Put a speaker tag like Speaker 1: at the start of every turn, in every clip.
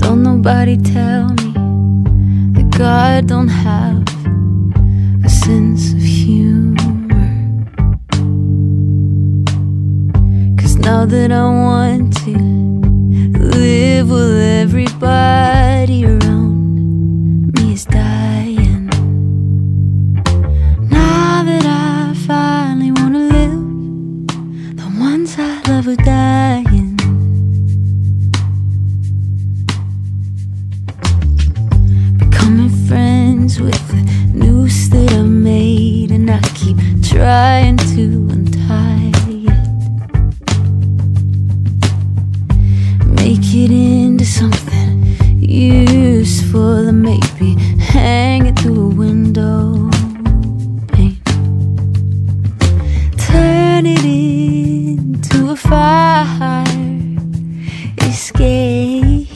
Speaker 1: Don't nobody tell me that God don't have a sense of humor. 'Cause now that I want to live with everybody around me is dying. Now that I finally wanna live, the ones I love are dying. Becoming friends with the noose that I made, and I keep trying to untie it, make it into something useful, and maybe hang it through a window pane, turn it into a fire escape.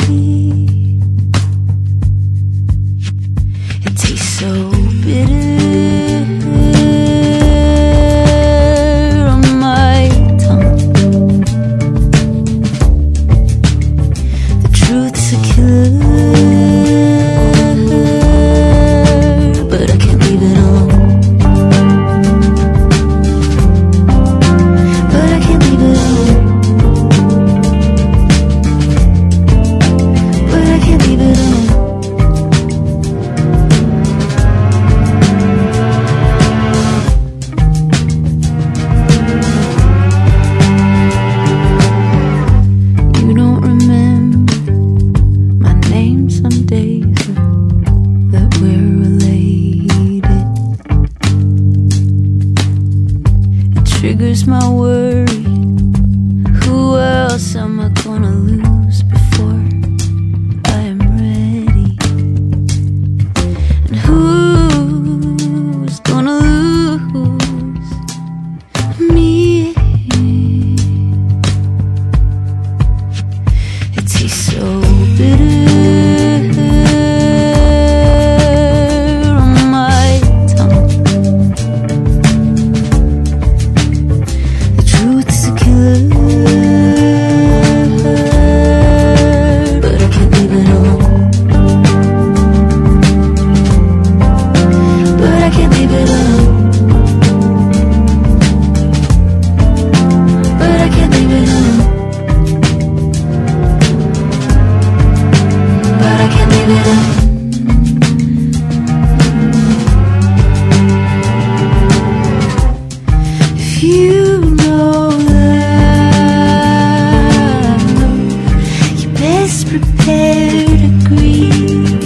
Speaker 1: It tastes so bitter on my tongue. The truth's a killer, but I can't leave it alone. But I can't leave it alone. But I can't leave it alone. You don't remember my name some days, or that we're related. It triggers my worry. Who else am I gonna lose before I am ready? And who's gonna lose me? It tastes so bitter on my tongue. The truth's a killer, but I can't leave it alone. But I can't leave it alone. But I can't leave it alone. But I can't leave it alone. If you know love, you're best prepared to grieve.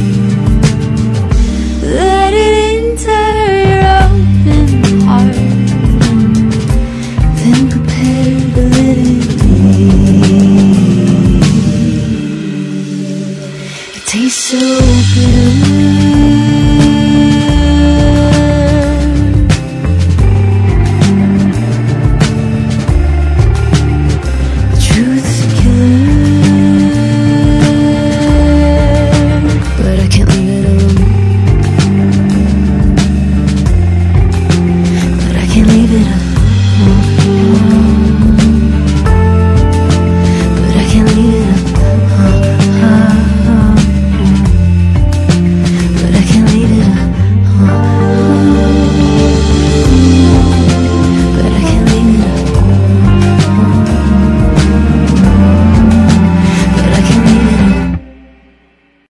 Speaker 1: Let it enter your open heart, then prepare to let it leave. It tastes so bitter